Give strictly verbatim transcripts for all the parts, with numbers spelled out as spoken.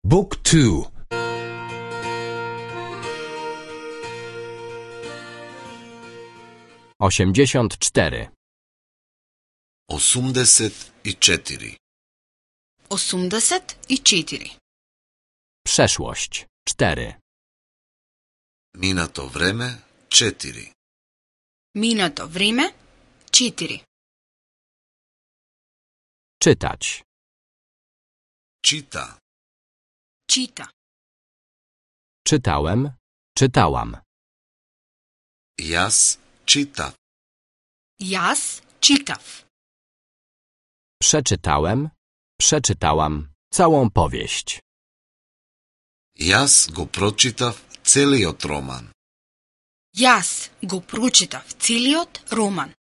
Book two. osiemdziesiąt cztery. Осумдесет и четири. Осумдесет и четири. Przeszłość cztery. Минато време четири. Минато време четири. Czytać. Чита. Чита. Czytałem, czytałam. Јас читав. Јас читав. Przeczytałem, przeczytałam całą powieść. Јас го прочитав целиот роман. Јас го прочитав целиот роман.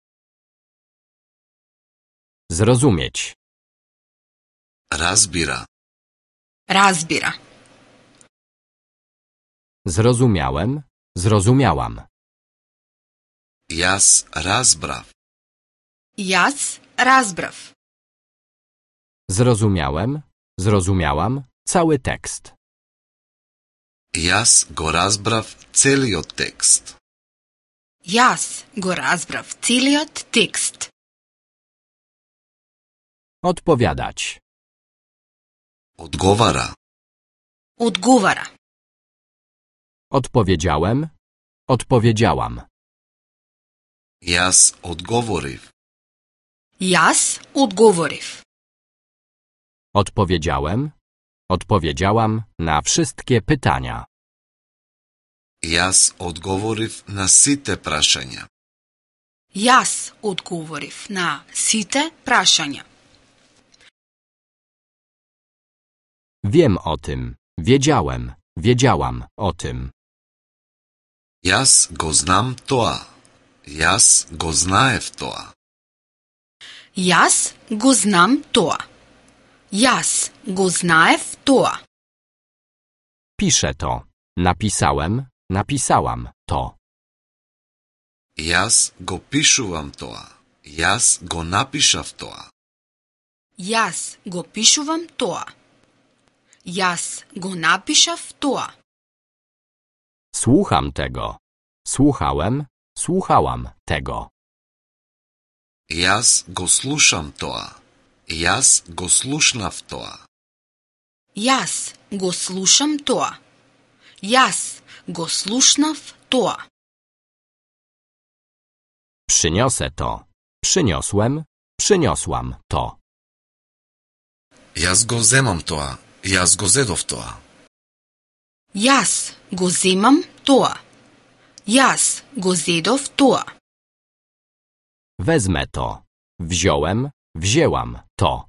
Zrozumieć. Разбира. Разбира. Zrozumiałem, zrozumiałam. Јас разбрав. Јас разбрав. Zrozumiałem, zrozumiałam cały tekst. Јас го разбрав целиот текст. Јас го разбрав целиот текст. Odpowiadać. Одговара. Одговара. Odpowiedziałem, odpowiedziałam. Јас одговорив. Јас одговорив. Odpowiedziałem, odpowiedziałam na wszystkie pytania. Јас одговорив на сите прашања. Јас одговорив на сите прашања. Wiem o tym, wiedziałem, wiedziałam o tym. Јас го знам тоа. Јас го знаев тоа. Јас го знам тоа. Јас го знаев тоа. Piszę to. Napisałem, napisałam to. Јас го пишувам тоа. Јас го напишав тоа. Јас го пишувам тоа. Јас го напишав тоа. Słucham tego. Słuchałem, słuchałam tego. Јас го слушам тоа. Јас го слушнав тоа. Јас го слушам тоа. Јас го слушнав тоа. Przyniosę to. Przyniosłem, przyniosłam to. Јас го земам тоа. Јас го зедов тоа. Јас го земам тоа. Јас го зедов тоа. Wezmę to. Wziąłem, wzięłam to.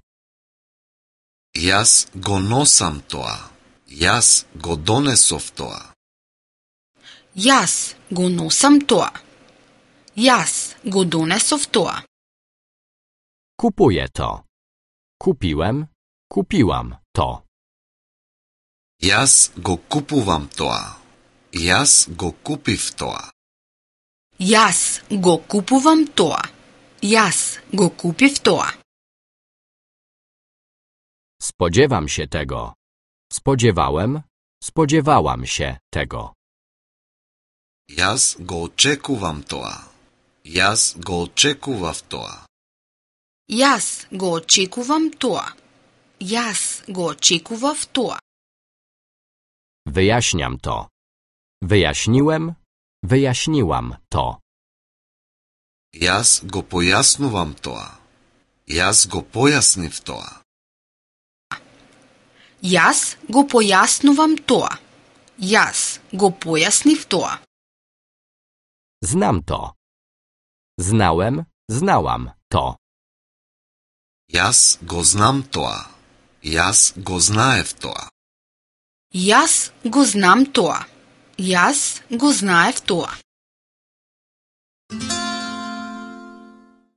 Јас го носам тоа. Јас го донесов тоа. Јас го носам тоа. Јас го донесов тоа. Kupuję to. Kupiłem, kupiłam to. Јас го купувам тоа. Јас го купив тоа. Јас го купувам тоа. Јас го купив тоа. Spodziewam się tego. Spodziewałem, spodziewałam się tego. Јас го очекувам тоа. Јас го очекував тоа. Јас го очекувам тоа. Јас го очекував тоа. Wyjaśniam to. Wyjaśniłem, wyjaśniłam to. Јас го појаснувам тоа. Јас го појаснив тоа. Јас го појаснувам тоа. Јас го појаснив тоа. Znam to. Znałem, znałam to. Јас го знам тоа. Јас го знаев тоа. Јас го знам тоа. Јас го знаев тоа.